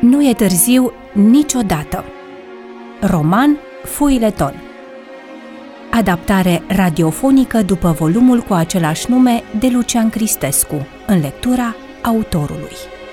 Nu e târziu niciodată. Roman Feuilleton. Adaptare radiofonică după volumul cu același nume de Lucian Cristescu, în lectura autorului.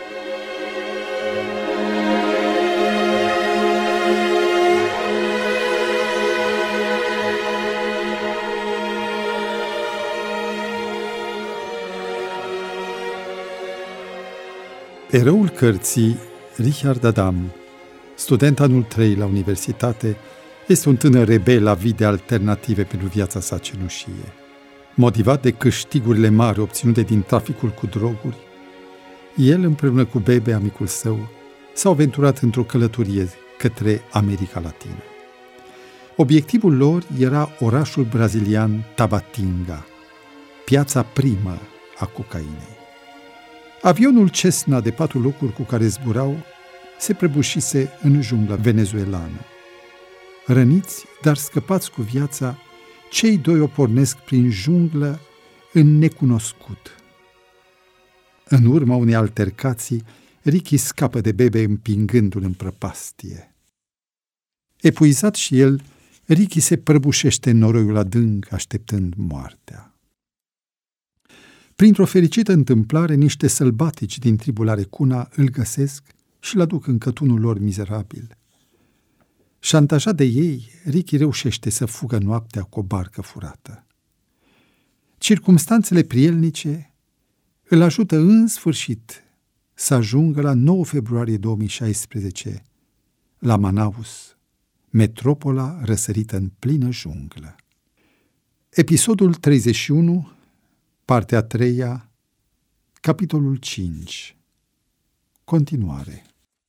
Eroul cărții, Richard Adam, student anul 3 la universitate, este un tânăr rebel avid de alternative pentru viața sa cenușie. Motivat de câștigurile mari obținute din traficul cu droguri, el, împreună cu Bebe, amicul său, s-au aventurat într-o călătorie către America Latină. Obiectivul lor era orașul brazilian Tabatinga, piața primă a cocainei. Avionul Cessna de 4 locuri cu care zburau se prăbușise în jungla venezuelană. Răniți, dar scăpați cu viața, cei doi o pornesc prin junglă în necunoscut. În urma unei altercații, Ricky scapă de Bebe împingându-l în prăpastie. Epuizat și el, Ricky se prăbușește în noroiul adânc, așteptând moartea. Printr-o fericită întâmplare, niște sălbatici din tribul Arecuna îl găsesc și-l aduc în cătunul lor mizerabil. Șantajat de ei, Ricky reușește să fugă noaptea cu o barcă furată. Circumstanțele prielnice îl ajută în sfârșit să ajungă la 9 februarie 2016 la Manaus, metropola răsărită în plină junglă. Episodul 31, partea a 3-a, capitolul 5. Continuare.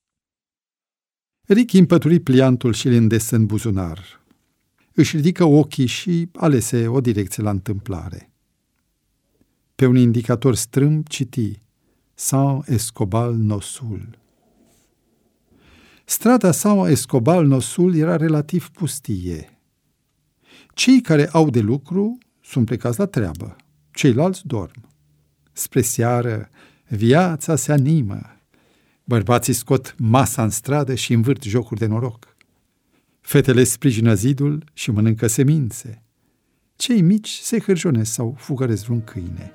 Ricky împături pliantul și îl îndesă în buzunar. Își ridică ochii și alese o direcție la întâmplare. Pe un indicator strâmb citi San Escobal Nosul. Strada San Escobal Nosul era relativ pustie. Cei care au de lucru sunt plecați la treabă, ceilalți dorm. Spre seară, viața se animă. Bărbații scot masa în stradă și învârt jocuri de noroc. Fetele sprijină zidul și mănâncă semințe. Cei mici se hârjonesc sau fugăresc vreun câine.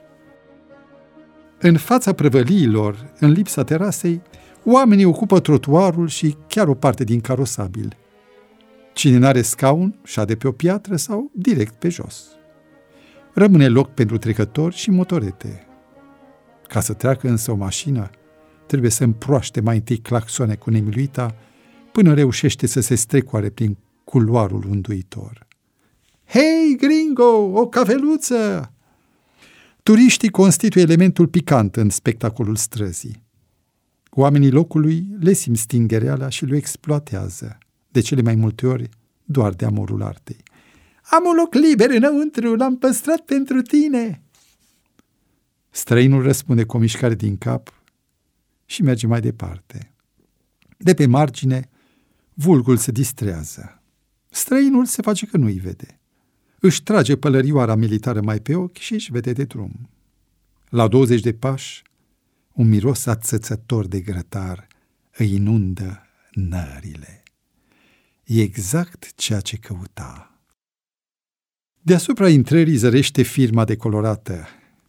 În fața prăvăliilor, în lipsa terasei, oamenii ocupă trotuarul și chiar o parte din carosabil. Cine n-are scaun, șade pe o piatră sau direct pe jos. Rămâne loc pentru trecători și motorete. Ca să treacă însă o mașină, trebuie să împroaște mai întâi claxoane cu nemiluita până reușește să se strecoare prin culoarul unduitor. Hei, gringo, o cafeluță! Turiștii constituie elementul picant în spectacolul străzii. Oamenii locului le simt stingereala și le exploatează, de cele mai multe ori doar de amorul artei. Am un loc liber înăuntru, l-am păstrat pentru tine. Străinul răspunde cu o mișcare din cap și merge mai departe. De pe margine, vulgul se distrează. Străinul se face că nu-i vede. Își trage pălărioara militară mai pe ochi și își vede de drum. La 20 de pași, un miros ațățător de grătar îi inundă nările. E exact ceea ce căuta. Deasupra intrării zărește firma decolorată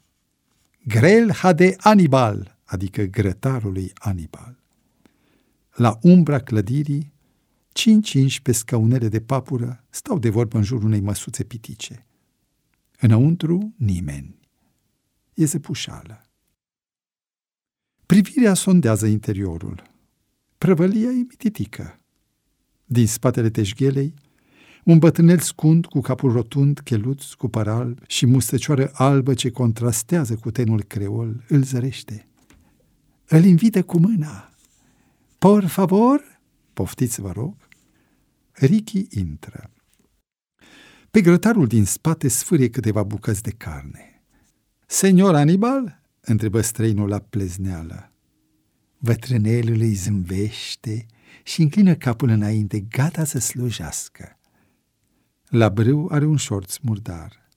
Grelha de Anibal, adică grătarul lui Anibal. La umbra clădirii, 5 pe scaunele de papură stau de vorbă în jurul unei măsuțe pitice. Înăuntru, nimeni. E zăpușală. Privirea sondează interiorul. Prăvălia e mititică. Din spatele teșghelei, un bătrânel scund cu capul rotund, cheluț, cu păr alb și mustăcioară albă ce contrastează cu tenul creol, îl zărește. Îl invită cu mâna. Por favor? Poftiți, vă rog. Ricky intră. Pe grătarul din spate sfârie câteva bucăți de carne. Senior Anibal? Întrebă străinul la plezneală. Bătrânelul îi zâmbește și înclină capul înainte, gata să slujească. La brâu are un șorț murdar.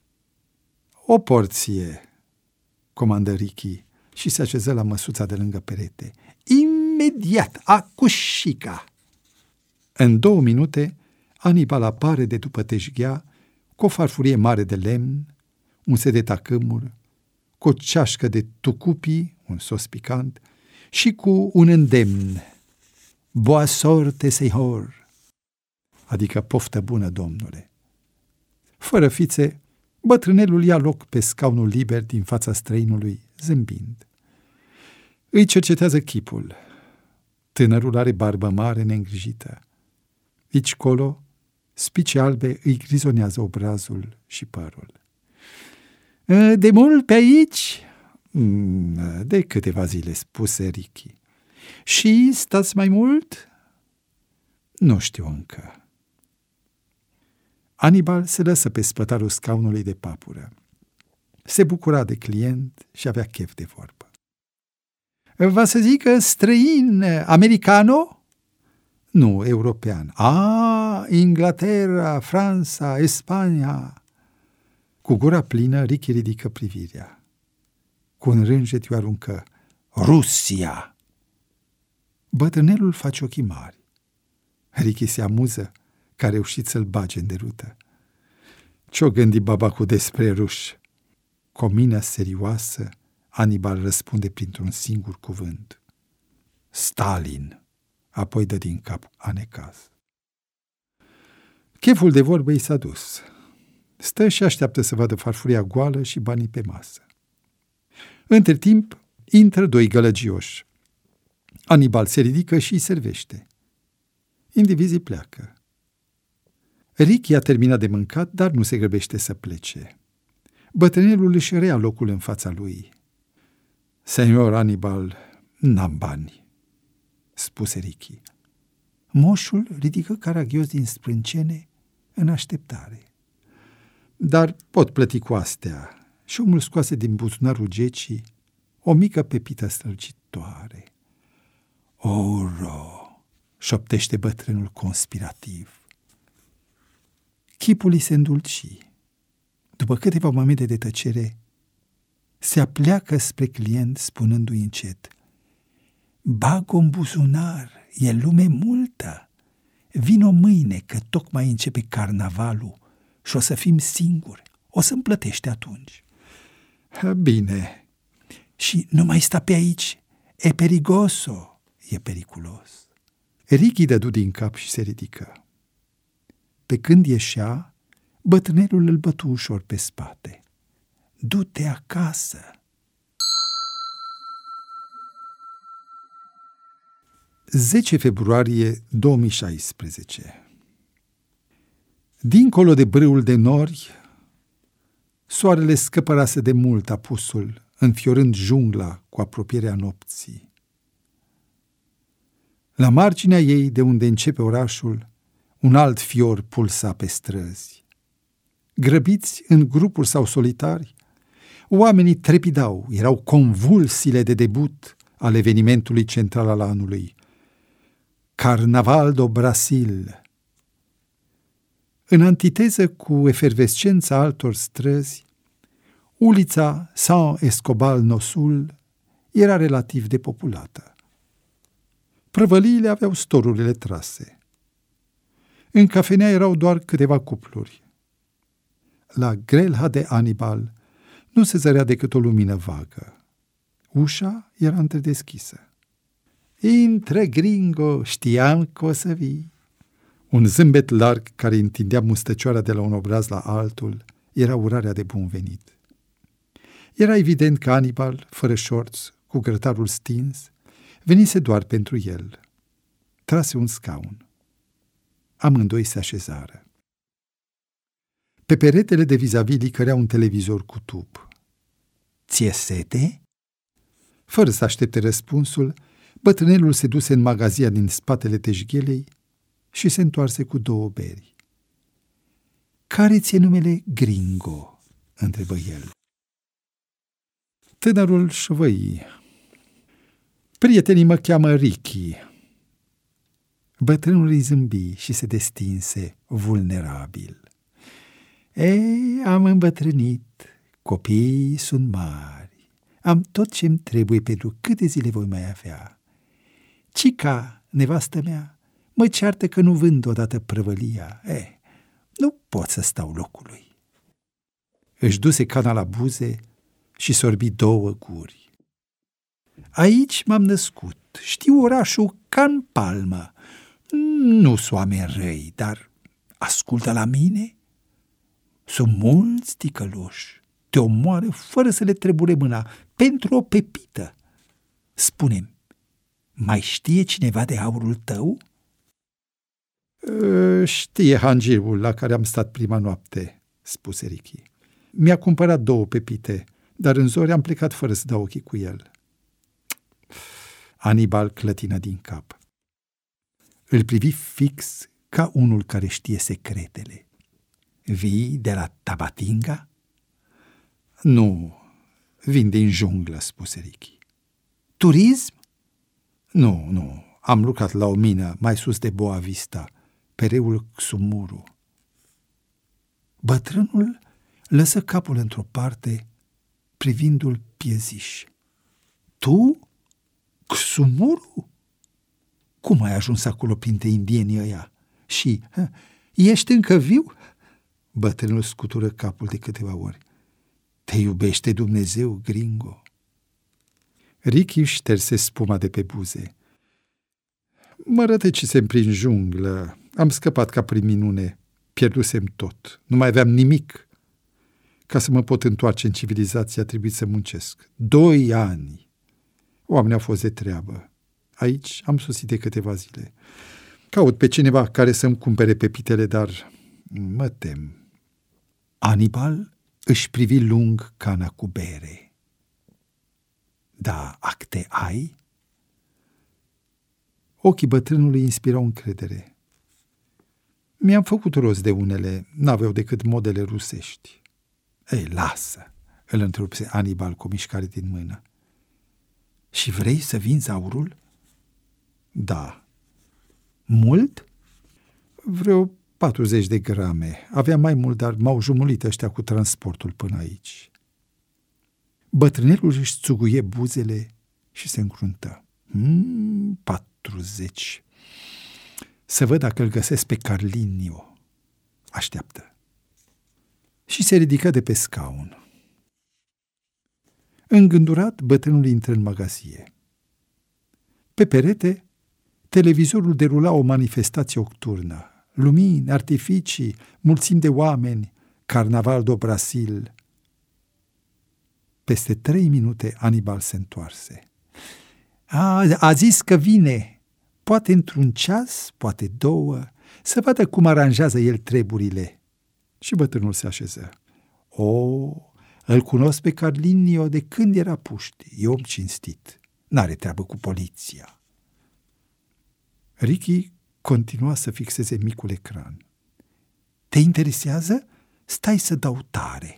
O porție, comandă Ricky și se așeză la măsuța de lângă perete. imediat, acușica!" În 2 minute, Anibal apare de după teșghea, cu o farfurie mare de lemn, un set de tacâmuri, cu o ceașcă de tucupi, un sos picant, și cu un îndemn: "Boa sorte, seihor", adică poftă bună, domnule. Fără fițe, bătrânelul ia loc pe scaunul liber din fața străinului, zâmbind. Îi cercetează chipul. Tânărul are barbă mare, neîngrijită. Aici-colo, spice albe îi grizonează obrazul și părul. "De mult pe aici?" "De câteva zile," spuse Ricky. "Și stați mai mult?" "Nu știu încă." Anibal se lăsă pe spătarul scaunului de papură. Se bucura de client și avea chef de vorbă. "Va să zică străin, americano?" "Nu, european." Inglaterra, Franța, Spania." Cu gura plină, Ricky ridică privirea. Cu un rânjet îi aruncă: "Rusia!" Bătrânelul face ochii mari. Ricky se amuză că a reușit să-l bage în derută. Ce-o gândi babacul despre ruși? Cu o mină serioasă, Anibal răspunde printr-un singur cuvânt: "Stalin." Apoi dă din cap anecaz. Cheful de vorbă i s-a dus. Stă și așteaptă să vadă farfuria goală și banii pe masă. Între timp, intră 2 gălăgioși. Anibal se ridică și îi servește. Indivizii pleacă. Ricky a terminat de mâncat, dar nu se grăbește să plece. Bătrânelul își rea locul în fața lui. "Senior Anibal, n-am bani," spuse Ricky. Moșul ridică caragios din sprâncene în așteptare. "Dar pot plăti cu astea." Și omul scoase din buzunarul gecii o mică pepită strălucitoare. "Oro!" șoptește bătrânul conspirativ. Chipul îi se îndulci. După câteva momente de tăcere, se apleacă spre client spunându-i încet: "Bag-o în buzunar, e lume multă. Vino mâine că tocmai începe carnavalul și o să fim singuri. O să-mi plătești atunci." "Bine." "Și nu mai sta pe aici, e perigoso." "E periculos." Ricky dădu din cap și se ridică. Pe când ieșea, bătrânelul îl bătu ușor pe spate. "Du-te acasă." ...10 februarie 2016. Dincolo de brâul de nori, soarele scăpărase de mult apusul, înfiorând jungla cu apropierea nopții. La marginea ei, de unde începe orașul, un alt fior pulsa pe străzi. Grăbiți în grupuri sau solitari, oamenii trepidau, erau convulsiile de debut al evenimentului central al anului, Carnaval do Brasil. În antiteză cu efervescența altor străzi, ulița San Escobal Nosul era relativ depopulată. Prăvăliile aveau storurile trase. În cafenea erau doar câteva cupluri. La grelha de Anibal nu se zărea decât o lumină vagă. Ușa era întredeschisă. "Intră, gringo, știam că o să vii." Un zâmbet larg care întindea mustăcioara de la un obraz la altul era urarea de bun venit. Era evident că Anibal, fără șorț, cu grătarul stins, venise doar pentru el. Trase un scaun. Amândoi se așezară. Pe peretele de vis-a-vis licărea un televizor cu tub. "Ție sete?" Fără să aștepte răspunsul, bătrânelul se duse în magazia din spatele teșghelei și se întoarse cu 2 beri. "Care ți-e numele, gringo?" întrebă el. Tânărul șovăi. "Prietenii mă cheamă Ricky." Bătrânul îi zâmbi și se destinse vulnerabil. "Ei, am îmbătrânit, copiii sunt mari, am tot ce-mi trebuie pentru câte zile voi mai avea. Cica, nevastă mea, mă ceartă că nu vând odată prăvălia. Nu pot să stau locului. Își duse cana la buze și sorbi 2 guri. Aici m-am născut, știu orașul ca în palmă. Nu-s oameni răi, dar ascultă la mine. Sunt mulți ticăloși, te omoară fără să le trebure mâna, pentru o pepită. Spune-mi, mai știe cineva de aurul tău? Știe hangirul la care am stat prima noapte, spuse Ricky. Mi-a cumpărat 2 pepite, dar în zori am plecat fără să dau ochii cu el. Anibal clătină din cap. Îl privi fix ca unul care știe secretele. Vii de la Tabatinga? Nu, vin din junglă, spuse Ricky. Turism? Nu, am lucrat la o mină mai sus de Boa Vista, pe râul Xumuru. Bătrânul lăsă capul într-o parte, privindu-l pieziș. Tu? Xumuru? Cum ai ajuns acolo printre indienii ăia? Și, ești încă viu? Bătrânul scutură capul de câteva ori. Te iubește Dumnezeu, gringo? Ricky șterse spuma de pe buze. Mă rătăcisem prin junglă, am scăpat ca prin minune, pierdusem tot, nu mai aveam nimic. Ca să mă pot întoarce în civilizație a trebuit să muncesc. 2 ani. Oamenii au fost de treabă. Aici am sosit de câteva zile. Caut pe cineva care să-mi cumpere pepitele, dar mă tem. Anibal își privi lung cana cu bere. Da, acte ai? Ochii bătrânului inspirau încredere. Mi-am făcut rost de unele, n-aveau decât modele rusești. Ei, lasă, îl întrerupse Anibal cu o mișcare din mână. Și vrei să vinzi aurul? Da. Mult? Vreo 40 de grame. Aveam mai mult, dar m-au jumulit ăștia cu transportul până aici. Bătrânelul își țuguie buzele și se încruntă. 40. Să văd dacă îl găsesc pe Carlinio. Așteaptă. Și se ridică de pe scaun. Îngândurat, bătrânul intră în magazie. Pe perete, televizorul derula o manifestație octurnă. Lumini, artificii, mulțimi de oameni, Carnaval do Brasil. Peste 3 minute Anibal se întoarse. A zis că vine, poate într-un ceas, poate 2, să vadă cum aranjează el treburile. Și bătrânul se așeză. Îl cunosc pe Carlinio de când era puști, e om cinstit, n-are treabă cu poliția. Ricky continua să fixeze micul ecran. Te interesează? Stai să dau tare.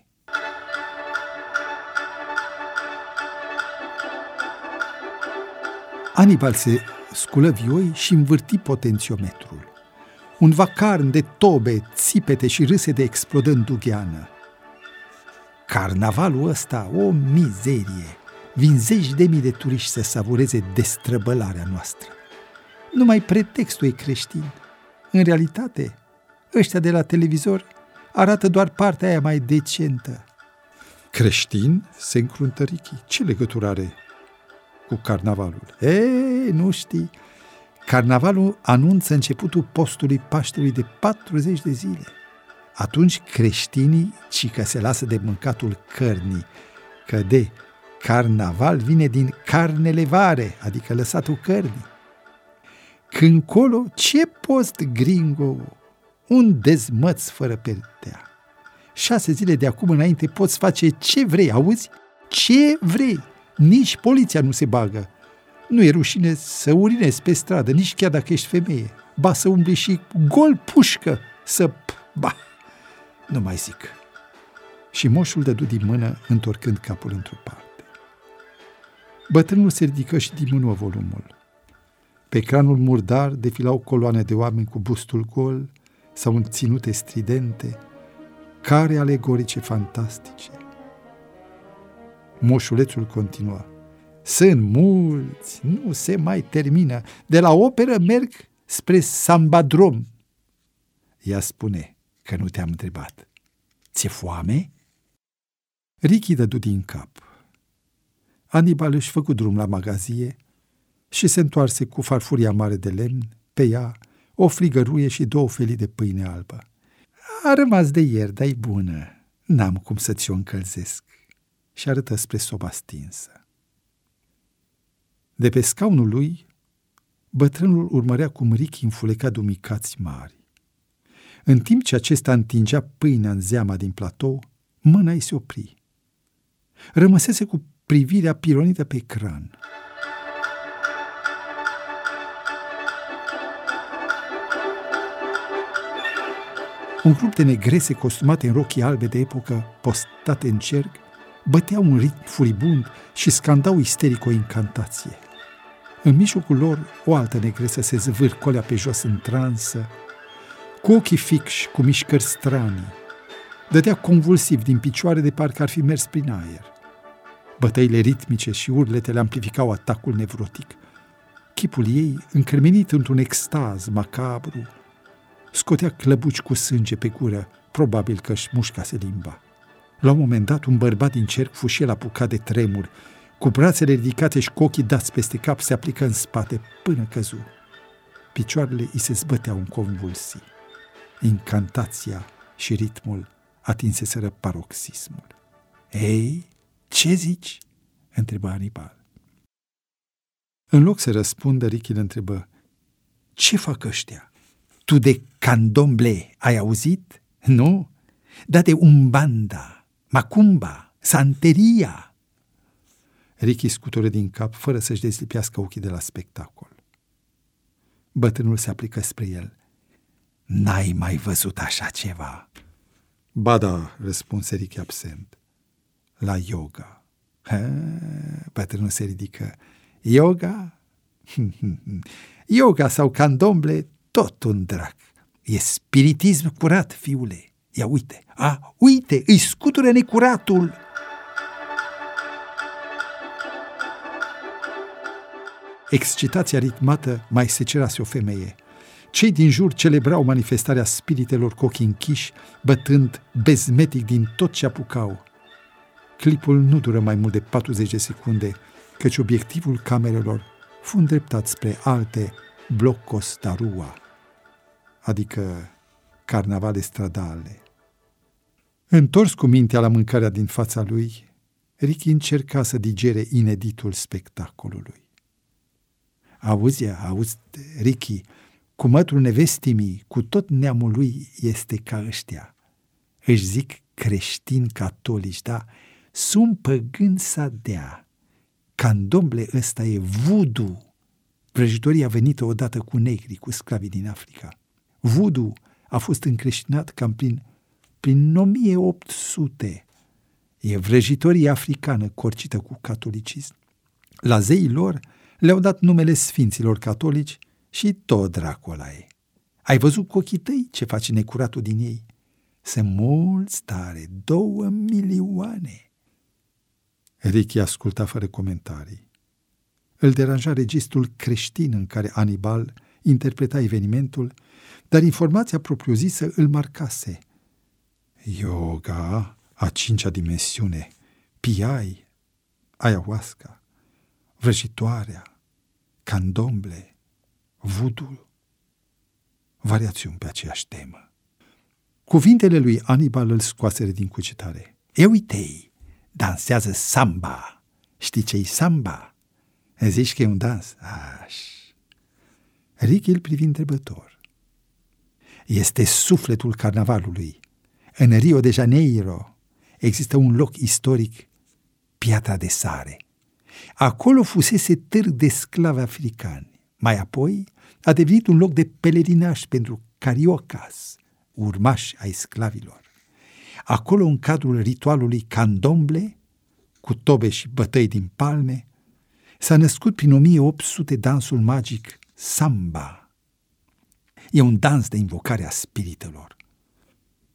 Anibal se sculă vioi și învârti potențiometrul. Un vacarm de tobe, țipete și râsete explodă în dugheană. Carnavalul ăsta, o mizerie! Vin 10.000 de turiști să savureze destrăbălarea noastră. Numai pretextul e creștin. În realitate, ăștia de la televizor arată doar partea aia mai decentă. Creștin? Se încruntă Ricky. Ce legătură are cu carnavalul? Nu știi. Carnavalul anunță începutul postului Paștelui de 40 de zile. Atunci creștinii cică se lasă de mâncatul cărnii, că de carnaval vine din carnelevare, adică lăsatul cărnii. Când colo, ce post, gringo? Un dezmăț fără perdea. 6 zile de acum înainte poți face ce vrei, auzi? Ce vrei! Nici poliția nu se bagă. Nu e rușine să urinezi pe stradă, nici chiar dacă ești femeie. Ba să umbli și gol pușcă, nu mai zic. Și moșul dădu din mână, întorcând capul într-o parte. Bătrânul se ridică și diminuă volumul. Pe ecranul murdar defilau coloane de oameni cu bustul gol sau în ținute stridente, care alegorice fantastice. Moșulețul continua. Sunt mulți, nu se mai termină. De la operă merg spre Sambadrom. Ea spune că nu te-am întrebat. Ți-e foame? Ricky dădu din cap. Hannibal își făcu drum la magazie și se întoarse cu farfuria mare de lemn, pe ea o frigăruie și 2 felii de pâine albă. A rămas de ieri, dar e bună. N-am cum să ți-o încălzesc. Și arătă spre soba stinsă. De pe scaunul lui, bătrânul urmărea cum Ricky înfuleca dumicați mari. În timp ce acesta întingea pâinea în zeama din platou, mâna ei se opri. Rămăsese cu privirea pironită pe ecran. Un grup de negrese costumate în rochii albe de epocă, postate în cerc, băteau un ritm furibund și scandau isteric o incantație. În mijlocul lor, o altă negresă se zvârcolea pe jos în transă, cu ochii fixi, cu mișcări stranii. Dădea convulsiv din picioare de parcă ar fi mers prin aer. Bătăile ritmice și urletele amplificau atacul nevrotic. Chipul ei, încremenit într-un extaz macabru, scotea clăbuci cu sânge pe gură, probabil că își mușcase limba. La un moment dat, un bărbat din cerc fu și el apucat de tremur, cu brațele ridicate și cu ochii dați peste cap, se aplică în spate până căzu. Picioarele îi se zbăteau în convulsii. Incantația și ritmul atinseseră paroxismul. Ei, ce zici? Întreba Hannibal. În loc să răspundă, Ricky îl întrebă: ce fac ăștia? Tu de candomblé ai auzit? Nu? Dar de umbanda, macumba, santeria. Ricky scutură din cap, fără să-și dezlipească ochii de la spectacol. Bătrânul se aplică spre el. N-ai mai văzut așa ceva? Ba da, răspunse Ricky absent. La yoga. Bătrânul se ridică. Yoga? Yoga sau candomble, tot un drac. E spiritism curat, fiule. Ia uite. Uite, îi scutură necuratul. Excitația ritmată mai secerase o femeie. Cei din jur celebrau manifestarea spiritelor cu ochii închiși, bătând bezmetic din tot ce apucau. Clipul nu dură mai mult de 40 de secunde, căci obiectivul camerelor fu îndreptat spre alte blocos da rua, adică carnavale stradale. Întors cu mintea la mâncarea din fața lui, Ricky încerca să digere ineditul spectacolului. Auzi, Ricky, cumătul nevestimii, cu tot neamul lui este ca ăștia. Își zic creștini catolici, da? Sunt păgâni să dea. Candomble ăsta e voodoo. Vrăjitoria venită odată cu negri, cu sclavii din Africa. Voodoo a fost încreștinat cam prin 1800. E vrăjitorie africană corcită cu catolicism. La zeii lor le-au dat numele sfinților catolici și tot dracu ăla e. Ai văzut cu ochii tăi ce face necuratul din ei? Sunt mulți tare, 2 milioane. Ricky asculta fără comentarii. Îl deranja registrul creștin în care Hannibal interpreta evenimentul, dar informația propriu-zisă îl marcase. Yoga, a 5-a dimensiune, piai, ayahuasca, vrăjitoarea, candomble, voodoo, variațiuni pe aceeași temă. Cuvintele lui Hannibal îl scoaseră din cugetare. Uite-i, dansează samba. Știi ce-i samba? Zici că e un dans? Ricky îl privi întrebător. Este sufletul carnavalului. În Rio de Janeiro există un loc istoric, Piatra de Sare. Acolo fusese târg de sclavi africani. Mai apoi a devenit un loc de pelerinaj pentru cariocas, urmași ai sclavilor. Acolo, în cadrul ritualului candomble, cu tobe și bătăi din palme, s-a născut prin 1800 dansul magic samba. E un dans de invocare a spiritelor.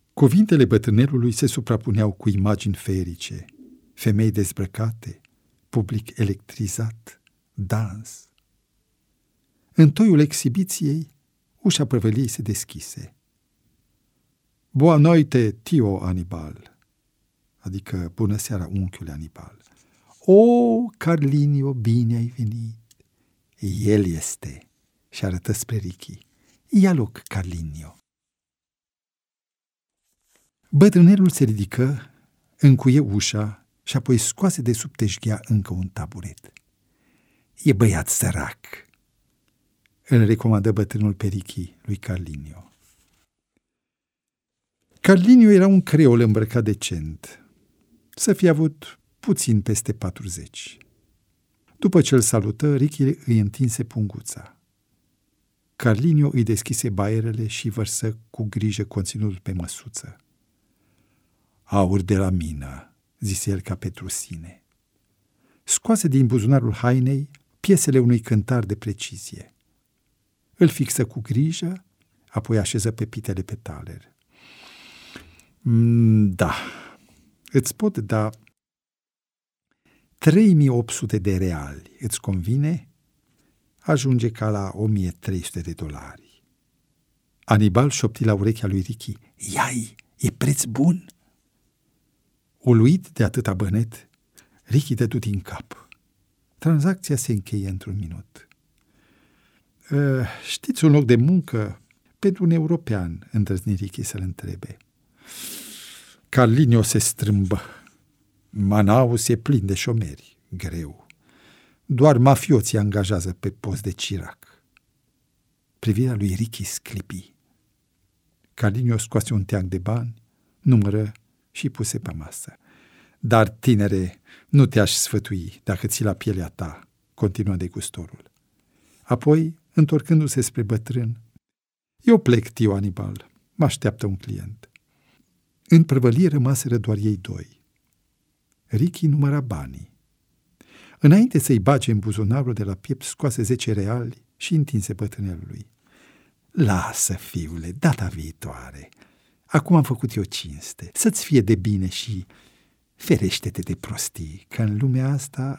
Cuvintele bătrânelului se suprapuneau cu imagini feerice, femei dezbrăcate, public electrizat, dans. În toiul exhibiției, ușa prăvăliei se deschise. Boa noite, tio Anibal, adică bună seara, unchiule Anibal. O, Carlinio, bine ai venit. El este, și arătă spre Ricky. Ia loc, Carlinio. Bătrânelul se ridică, încuie ușa și apoi scoase de sub teșghea încă un taburet. E băiat sărac, îl recomandă bătrânul pe Ricky lui Carlinio. Carlinio era un creol îmbrăcat decent, să fie avut puțin peste 40. După ce îl salută, Ricky îi întinse punguța. Carlinio îi deschise baierele și vărsă cu grijă conținutul pe măsuță. Aur de la mină, zise el ca pentru sine. Scoase din buzunarul hainei piesele unui cântar de precizie. Îl fixă cu grijă, apoi așeză pepitele pe taler. Da, îți pot da 3800 de reali, îți convine? Ajunge ca la $1300. Anibal șopti la urechea lui Ricky. Iai, e preț bun? Uluit de atâta bănet, Ricky dădu din cap. Tranzacția se încheie într-un minut. Știți un loc de muncă pentru un european, îndrăzni Ricky să-l întrebe. Carlinio se strâmbă. Manaus e plin de șomeri, greu. Doar mafioții angajează pe post de cirac. Privirea lui Ricky sclipi. Carlinio scoase un teanc de bani, numără și puse pe masă. Dar, tinere, nu te-aș sfătui dacă ții la pielea ta, continuă degustorul. Apoi, întorcându-se spre bătrân, eu plec, tio Anibal, mă așteaptă un client. În prăvălie rămaseră doar ei doi. Ricky număra banii. Înainte să-i bage în buzunarul de la piept, scoase 10 reali și întinse bătrânelului. Lasă, fiule, data viitoare. Acum am făcut eu cinste. Să-ți fie de bine și ferește-te de prostii, că în lumea asta...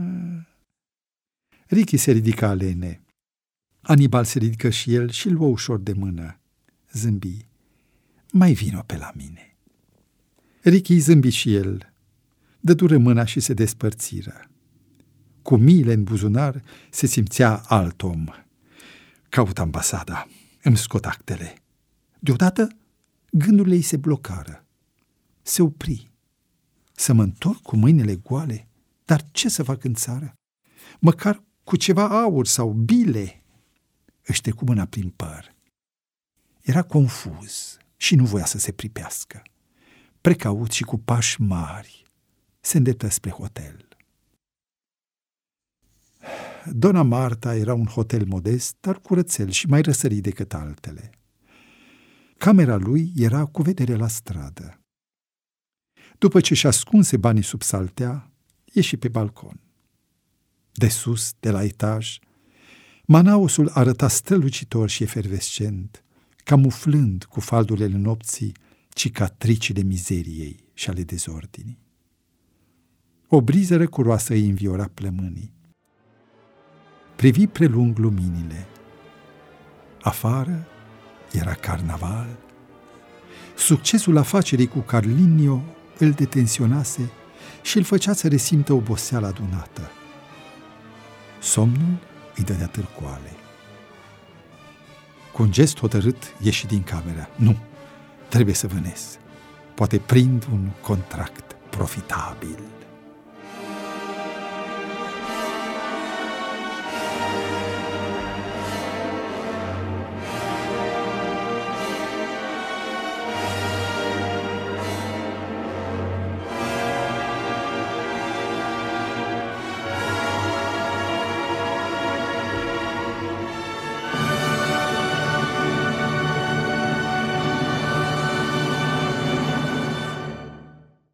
Ricky se ridică alene. Anibal se ridică și el și luă ușor de mână. Zâmbi. Mai vino pe la mine. Ricky zâmbi și el. Dădură mâna și se despărțiră. Cu miile în buzunar se simțea alt om. Caut ambasada. Îmi scot actele. Deodată gândurile ei se blocară. Se opri. Să mă întorc cu mâinile goale? Dar ce să fac în țară? Măcar cu ceva aur sau bile. Își trecu mâna prin păr. Era confuz și nu voia să se pripească. Precaut și cu pași mari, se îndreptă spre hotel. Dona Marta era un hotel modest, dar curățel și mai răsărit decât altele. Camera lui era cu vedere la stradă. După ce și ascunse banii sub saltea, ieși pe balcon. De sus, de la etaj, Manausul arăta strălucitor și efervescent, camuflând cu faldurile nopții cicatricile mizeriei și ale dezordinii. O briză răcuroasă îi înviora plămânii. Privi prelung luminile. Afară era carnaval. Succesul afacerii cu Carlinio îl detenționase și îl făcea să resimtă oboseala adunată. Somnul îi dădea târcoale. Cu un gest hotărât ieși din cameră. Nu, trebuie să vânez. Poate prind un contract profitabil.